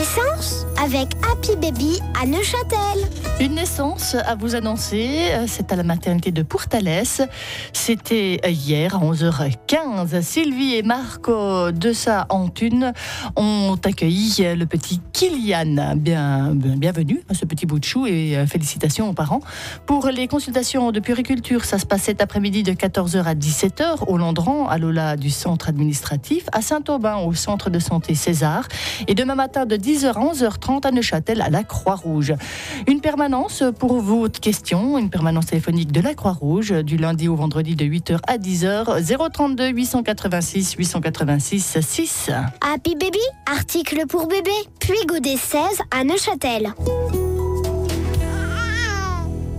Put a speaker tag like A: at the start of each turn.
A: naissance avec Happy Baby à Neuchâtel.
B: Une naissance à vous annoncer, c'est à la maternité de Pourtalès. C'était hier à 11h15. Sylvie et Marco de Sa Antune ont accueilli le petit Kylian. Bienvenue à ce petit bout de chou et félicitations aux parents. Pour les consultations de puériculture, ça se passe cet après-midi de 14h à 17h au Landran, à l'Ola du centre administratif, à Saint-Aubin au centre de santé César et demain matin de 10h à 11h30 à Neuchâtel à la Croix-Rouge. Une permanence pour vos questions, une permanence téléphonique de la Croix-Rouge du lundi au vendredi de 8h à 10h 032 886 886 6.
A: Happy Baby, article pour bébé, puis Godet 16 à Neuchâtel.